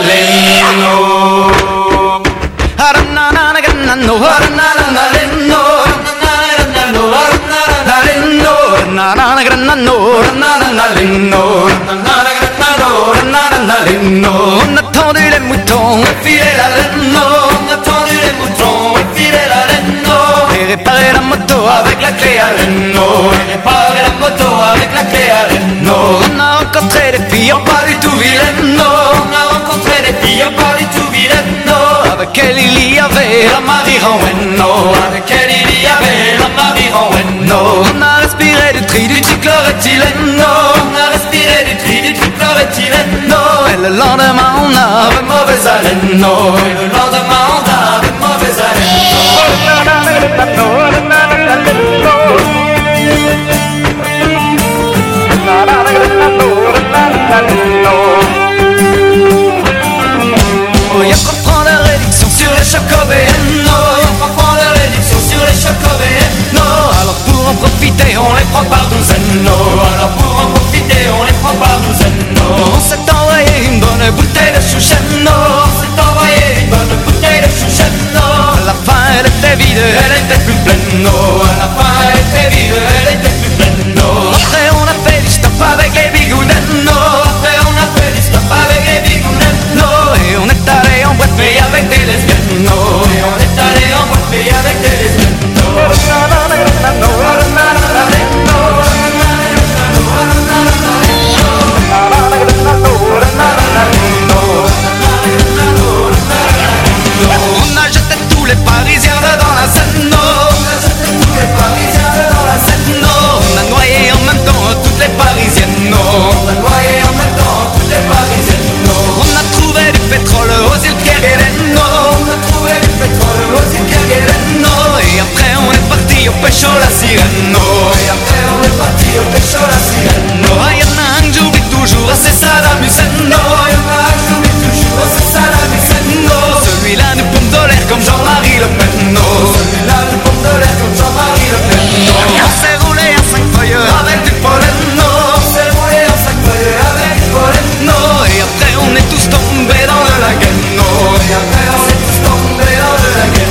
On a tendu les moutons, filé la laine, on a tendu les moutons, filé la laine, et réparé la moto avec la clé à laine, et réparé la moto avec la clé à laine. On a rencontré des filles pas du tout vilaines, on a rencontré des filles pas du tout vilaines, avec elle il y avait la Marie Renweno, avec elle il y avait la Marie Renweno. On a respiré du tri du trichloroéthylène, on a respiré du tri du trichloroéthylène, et le lendemain on avait mauvaise haleine, et le lendemain on avait mauvaise haleine. Y'a pas prendre la réduction sur les chocobéennes, y'a pas prendre la réduction sur les chocobéennes. Alors pour en profiter on les prend par douzaines, alors pour en profiter on les prend par douzaines. On s'est envoyé une bonne bouteille de chouchène, on s'est envoyé une bonne bouteille de chouchène. À la fin elle était vide, elle était plus pleine, à la fin elle était vide, elle était plus pleine. Après on a fait du stop avec les bigounettes, après on a fait du stop avec les bigounettes, et on est allé en boîte mais avec des lesbiennes, et on est allé en boîte mais avec des lesbiennes. On a jeté tous les Parisiens dans la Seine, on a jeté tous les Parisiens dans la Seine, on a noyé en même temps toutes les Parisiennes, on a noyé en même temps toutes les Parisiennes. On a trouvé du pétrole aux îles Kerguelen, on a trouvé du pétrole aux îles Kerguelen, et après on est parti au pécho la sirène, et après on est parti au pécho la sirène. Y'en a un que j'oublie toujours, c'est Saddam Hussein, y'en a un que j'oublie toujours, c'est Saddam Hussein. Celui-là nous pompe de l'air comme Jean-Marie Le Pen, celui-là nous pompe de l'air comme Jean-Marie Le Pen. On s'est roulé à 5 feuilles avec du pollen, on s'est roulé à 5 feuilles avec du pollen, et après on est tous tombés dans le lagen, et après on est tous tombés dans le lagen.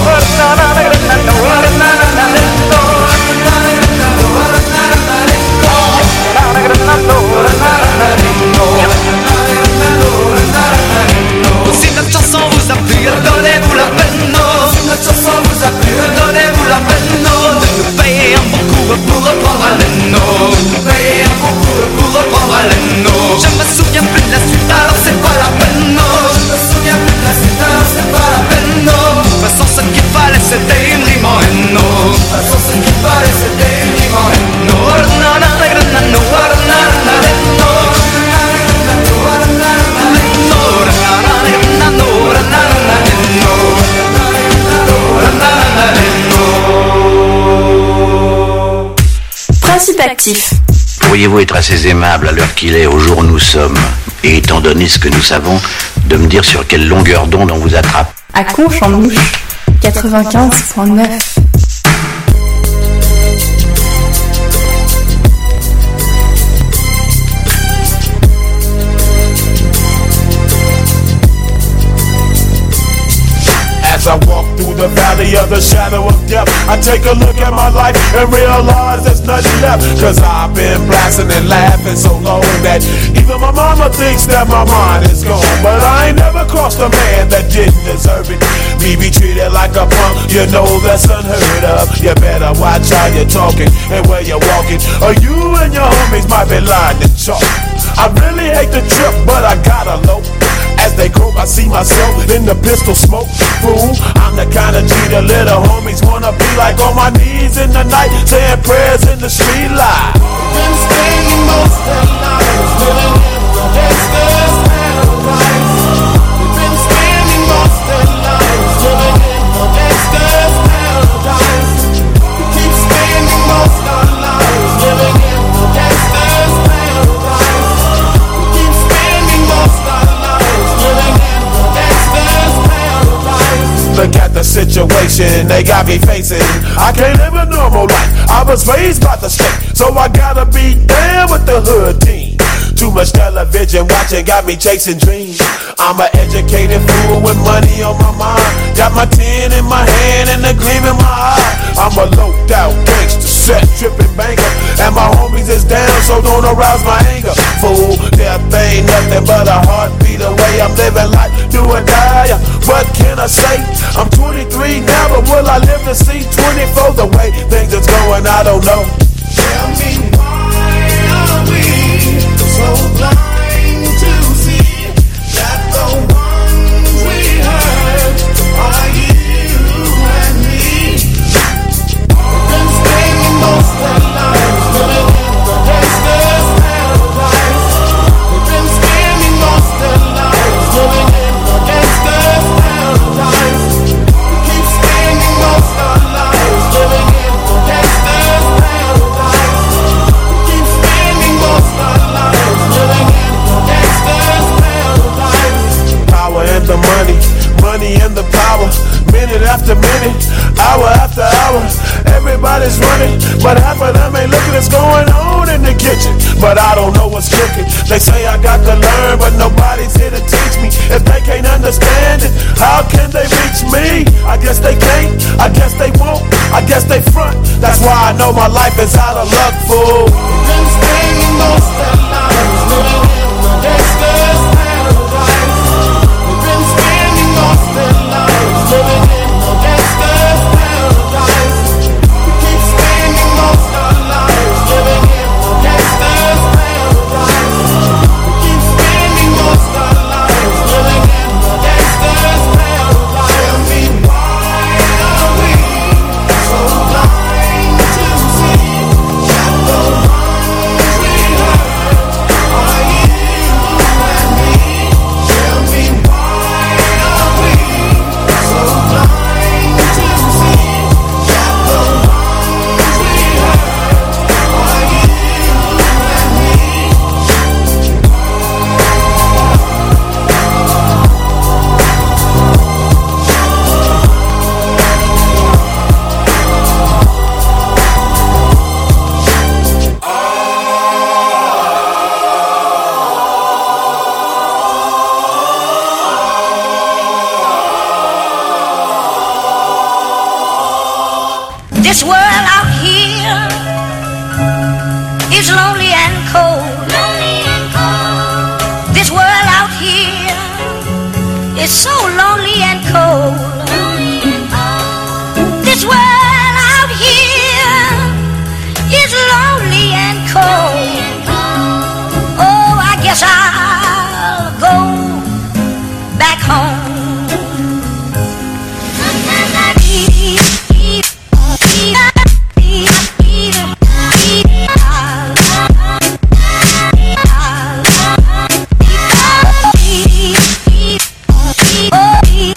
Si notre chanson vous a plu, donnez-vous la peine, si notre chanson vous a plu, donnez-vous la peine de nous payer un bon coup pour reprendre haleine, de nous payer un bon coup pour reprendre haleine. Je me souviens plus de la suite, alors c'est pas la peine, je me souviens plus de la suite, alors c'est pas la peine. De toute façon ce qu'il fallait c'était une rime en haine, de toute façon ce qu'il fallait c'était une rime en haine. Principe actif. Pourriez-vous être assez aimable à l'heure qu'il est, au jour où nous sommes, et étant donné ce que nous savons, de me dire sur quelle longueur d'onde on vous attrape? À Conches en Mouche, 95.9. As I walk through the valley of the shadow of death, I take a look at my life and realize there's nothing left. Cause I've been blasting and laughing so long that even my mama thinks that my mind is gone. But I ain't never crossed a man that didn't deserve it. Me be treated like a punk, you know that's unheard of. You better watch how you're talking and where you're walking, or you and your homies might be lying to chalk. I really hate the trip, but I gotta low. As they croak, I see myself in the pistol smoke. Fool, I'm the kind of G the little homies wanna be like, on my knees in the night, saying prayers in the street light. Been spending most of the night living in the gangster's paradise. We've been spending most of the night living in the gangster's paradise. We keep spending most of the night living in the gangster's paradise. We keep spending most of the night living in the gangster's paradise. Look at the situation they got me facing. I can't live a normal life. I was raised by the state, so I gotta be down with the hood team. To Too much television watching got me chasing dreams. I'm an educated fool with money on my mind. Got my tin in my hand and a gleam in my eye. I'm a loped out gangster, set tripping banker, and my homies is down, so don't arouse my anger. Fool, death ain't nothing but a heartbeat away. I'm living life, do or die. What can I say? I'm 23 now, but will I live to see 24? The way things is going, I don't know. Tell me why are we so blind to see that the ones we hurt are you and me? We've been spending most of our lives living in the gangster's paradise. We've been spending most of our lives living in the gangster's paradise. We keep spending most of our lives living in the gangster's paradise. We keep spending most of our lives living in the gangster's paradise. Power and the money, money and the power. Minute after minute, hour after hour, everybody's running, but half of them ain't looking what's going on in the kitchen. But I don't know what's cooking. They say I got to learn, but nobody's here to teach me. If they can't understand it, how can they reach me? I guess they can't, I guess they won't, I guess they front. That's why I know my life is out of luck, fool. We've been spending most of our lives living in the gangster's paradise. We've been spending most of our lives living in the gangster's paradise. We keep spending most of our lives living in the gangster's paradise. We keep spending most of our lives living in the gangster's paradise. Tell me why are we so blind to see that the ones we hurt are you and me? Tell me why are we so blind to see that the ones we hurt are you and me? This world out here is lonely and cold. This world out here is so lonely and cold. This world out here is lonely and cold. Oh, I guess I'll go back home. Oh,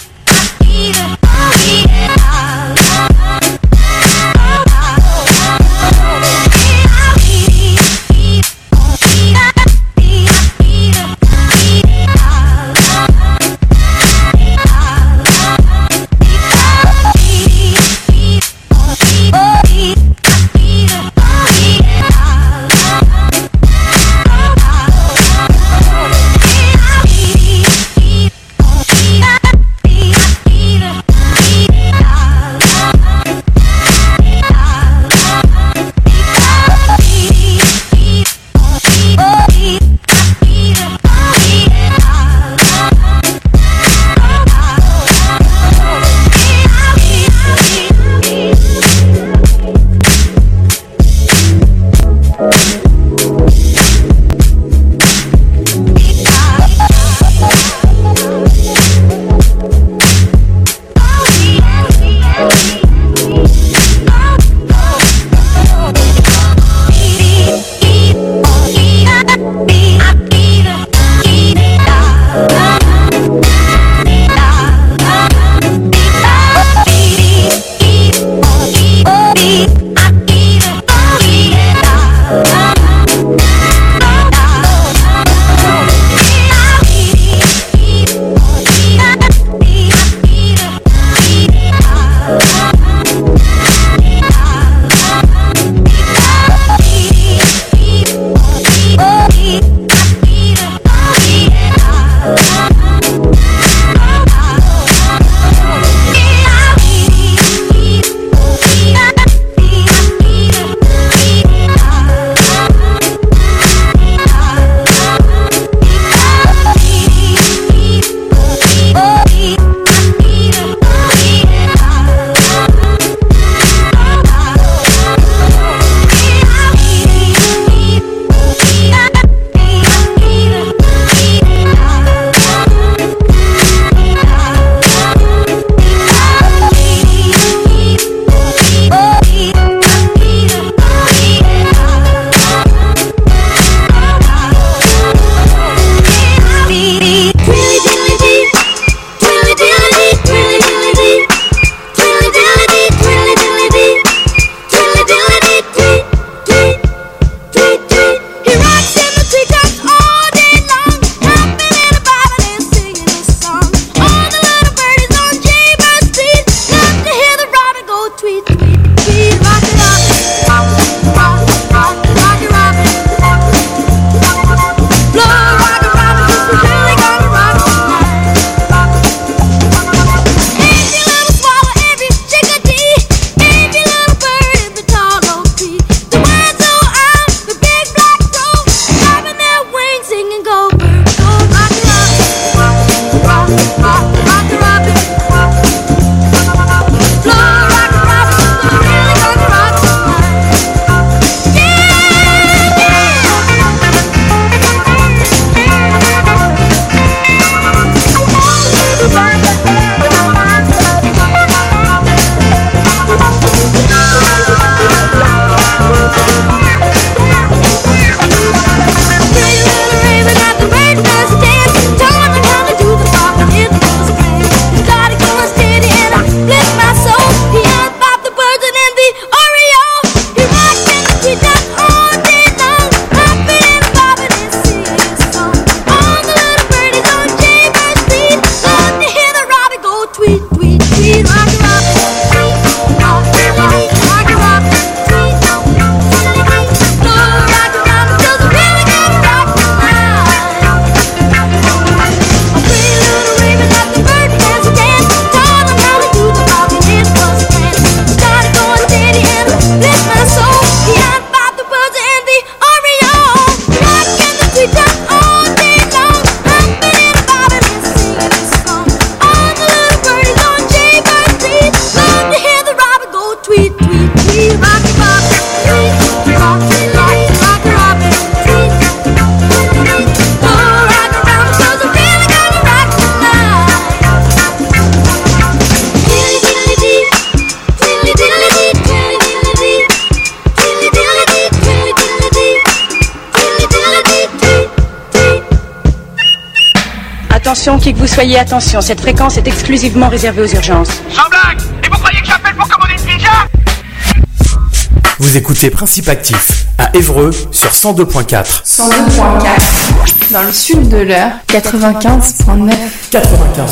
Attention, qui que vous soyez, attention, cette fréquence est exclusivement réservée aux urgences. Sans blague! Et vous croyez que j'appelle pour commander une pizza? Vous écoutez Principe Actif à Évreux sur 102.4. 102.4. Dans le sud de l'Eure, 95.9. 95.9.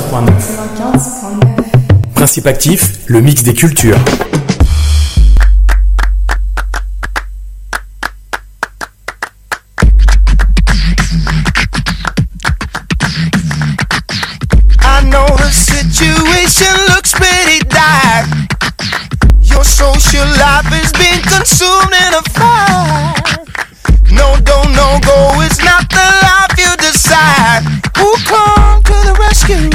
Principe Actif, le mix des cultures. I know the situation looks pretty dire. Your social life is being consumed in a fire. No, don't, no go, it's not the life you decide. Who come to the rescue?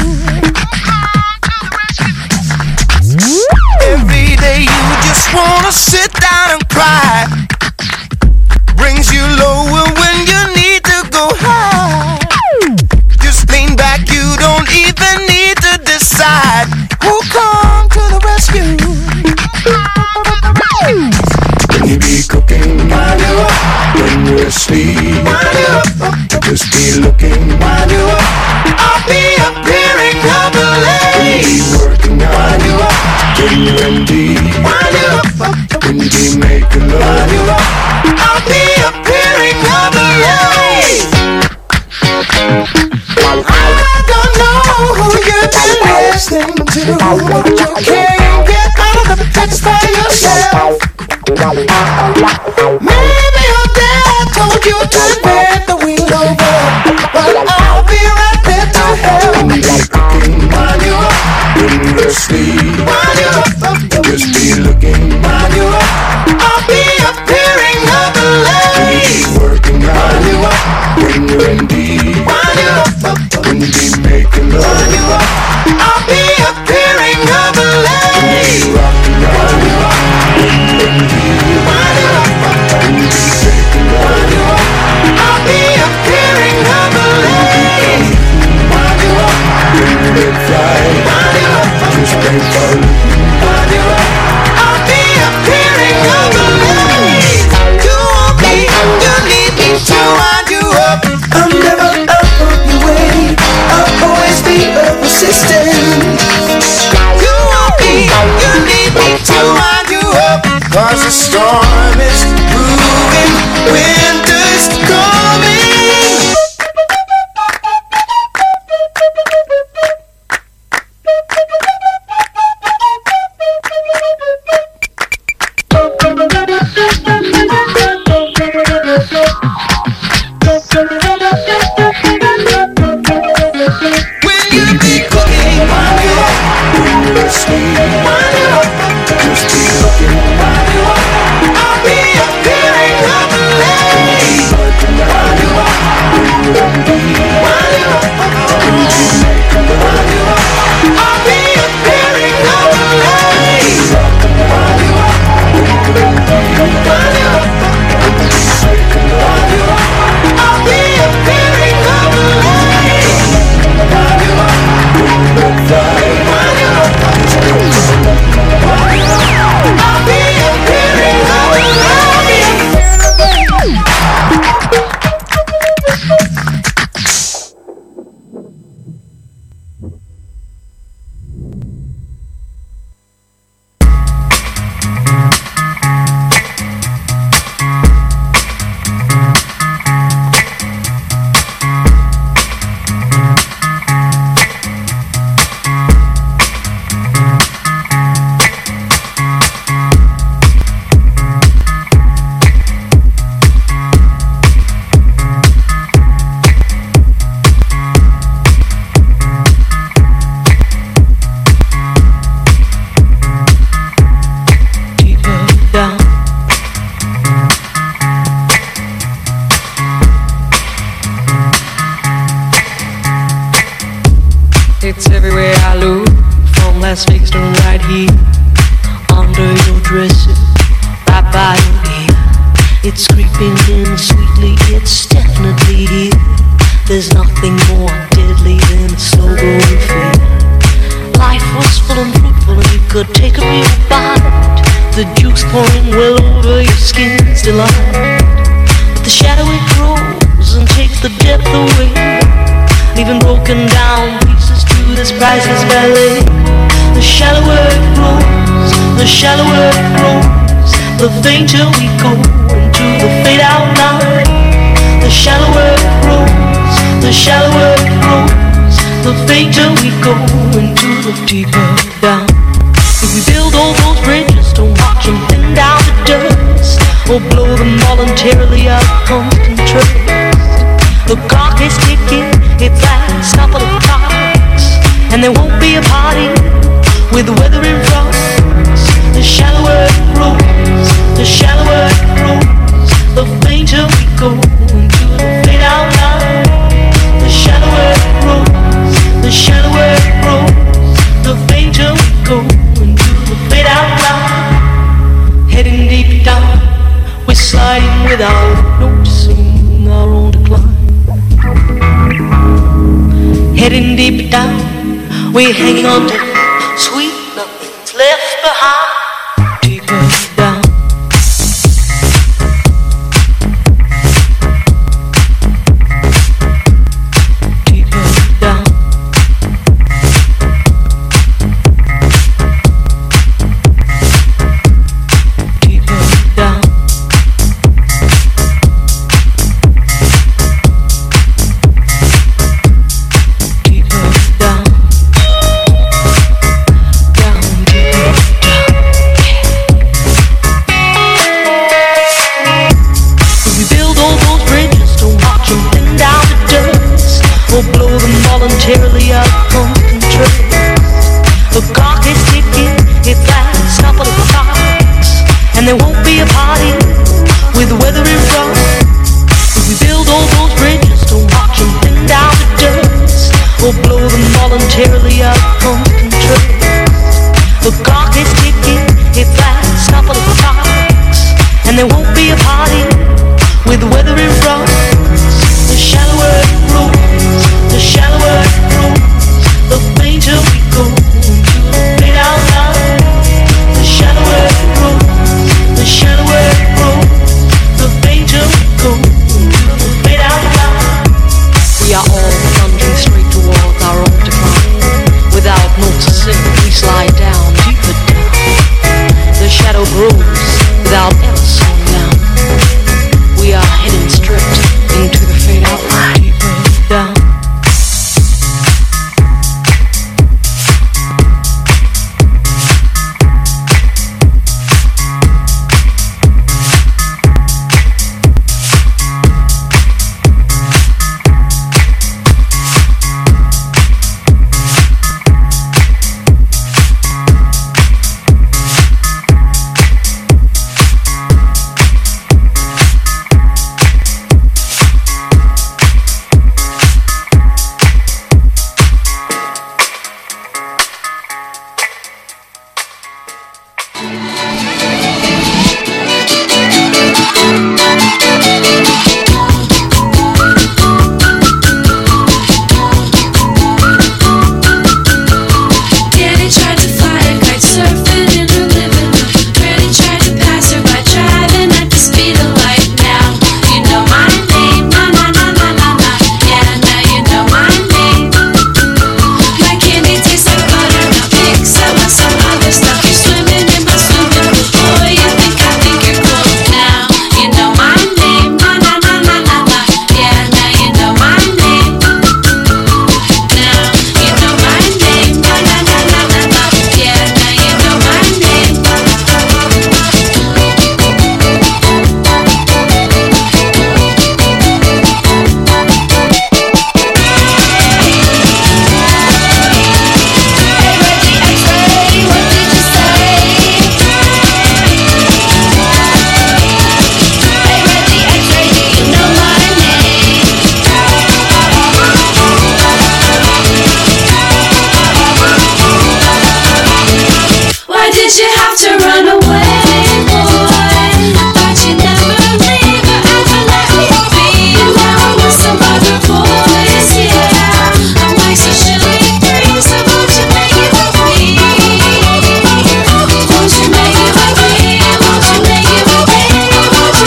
Every day you just wanna sit down and cry. Brings you lower when you need to go high. Just lean back, you don't even need to decide. Who come to the rescue? When you be cooking, wind you up. When you're asleep, wind you up. Just be looking, wind you up. I'll be appearing humbly. When you be working out, wind you up. When you're in deep, Wind you up. when you be making love, Wind you up. I'll be appearing humbly. I don't know who you've been listening to, but you can't get out of the text by yourself. Maybe your dad told you to bend the wheel over, but I'll be right there to help. when you be cooking, Wind you up, when you're asleep, wind you up, just be looking, wind you up. I'll be appearing when humbly. you be working Wind you out, up, when you're in deep, wind you up, when you be making wind love, you up. I'll be appearing humbly. rocking out, when you're in deep, Wind you up, when you be making love, wind you up. I'll be appearing humbly. Wind you up, when you're in flight, wind you up, just ain't fun. wind you up. I'll be appearing humbly. You want me, you need me to wind you up. I'm never out of your way. I'll always be persistent. You want me, you need me to wind you up. 'Cause the storm is brewing, winter's coming. When you be cooking, wind you up, When you're asleep, wind you up, just be looking, wind you up. I'll be appearing humbly. working out, Wind you up, when you're in deep, wind you up, when you be making love, wind you up. I'll be appearing humbly. Wind you up, wind you up, wind you up. I'll be appearing humbly. Wind you up, wind you up, wind you up. I'll be appearing humbly. It's everywhere I look, from Las Vegas to right here, under your dresser, right by your ear. It's creeping in sweetly, it's definitely here. There's nothing more deadly than a slow-growing fear. Life was full and fruitful and you could take a real bite. The juice pouring well over your skin's delight. But the shadow it grows and takes the depth away. leaving broken down pieces to this priceless ballet. The shallower it grows, the shallower it grows, the fainter we go into the fade out line. The shallower it grows, the shallower it grows, the fainter we go into the deeper down. If we build all those bridges, don't watch them thin down to dust, or blow them voluntarily out of constant trust. The clock is ticking, its last couple of clocks, and there won't be a party with the weather in front. The shallower it grows, the shallower it grows, the fainter we go into the fade out line. The shallower it grows, the shallower it grows, the fainter we go into the fade out line. Heading deep down, we're sliding without noticing our own decline. Heading deep down, we're hanging on to sweet nothing's left behind. Deeper down. Deeper down. Deeper down. Voluntarily out of constant trust. The clock is ticking, its last couple of clocks, and there won't be a party with the weather in front. If we build all those bridges, don't watch them thin down to dust, or blow them voluntarily out of constant trust. The clock is ticking, its last couple of clocks, and there won't be a party with the weather in front. The shallower it grows, the shallower it grows, the fainter we go into the fade out line. The shallower it grows, the shallower it grows, the fainter we go into the fade out line. We are all plunging straight towards our own decline. Without noticing, we slide down, deeper down. The shadow grows without ever slowing down. We are heading straight into the fade out line. Deeper down.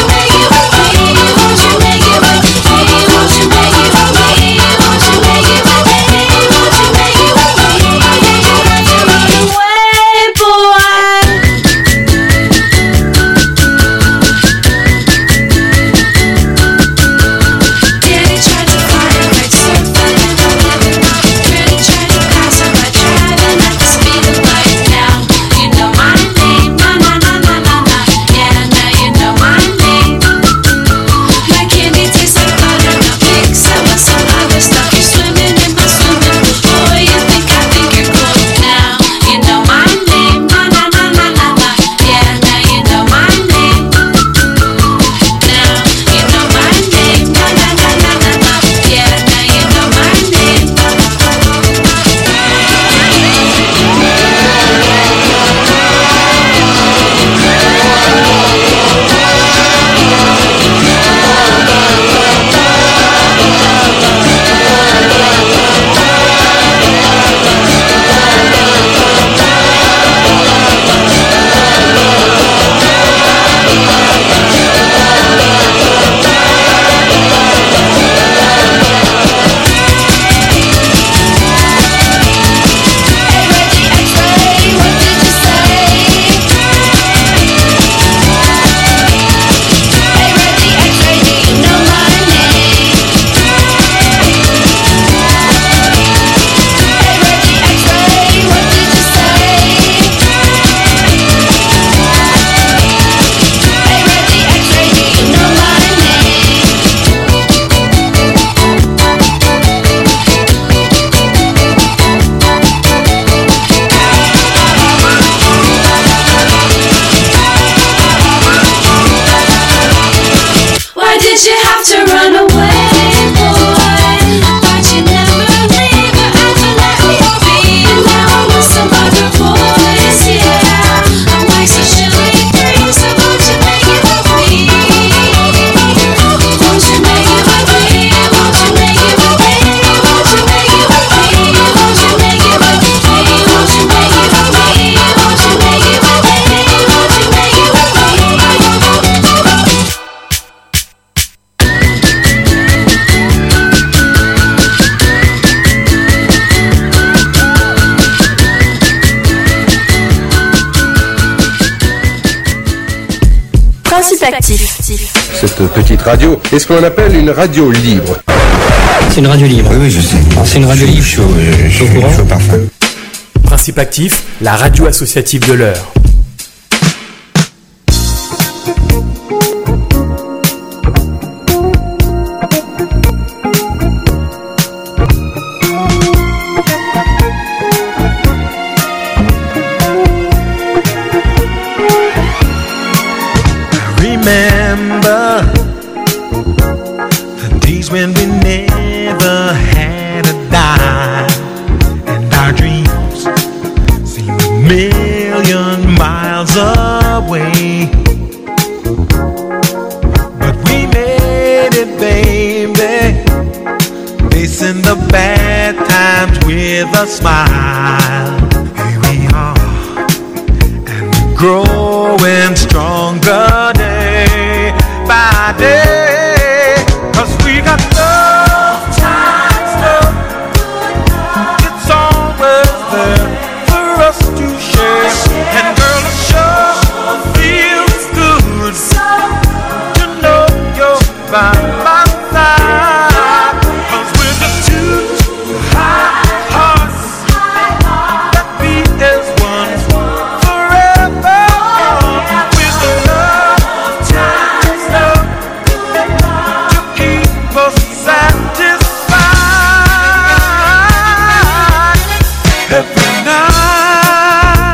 Make it cette petite radio est ce qu'on appelle une radio libre. C'est une radio libre. Oui, je sais. C'est une radio libre. Je suis au courant. Parfait. Principe actif, la radio associative de l'heure. Remember the days when we never had a dime, and our dreams seemed a million miles away. But we made it, baby, facing the bad times with a smile. Here we are, and we're growing stronger day by day, 'cause we got love, love, it's always there for us to share. And girl, it sure feels good to know you're by my side, 'cause we're the two hearts that beat as one forever. With the love to keep us satisfied every night.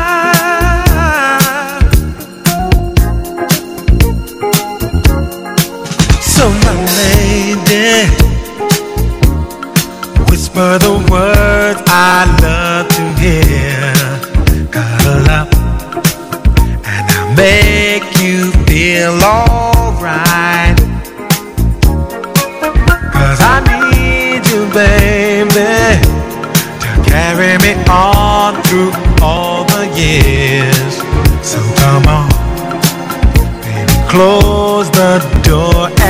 So my lady, whisper the words I love to hear. Cuddle up and I'll make you feel alright, 'cause I need you, baby, to carry me on through all the years. So come on, baby, close the door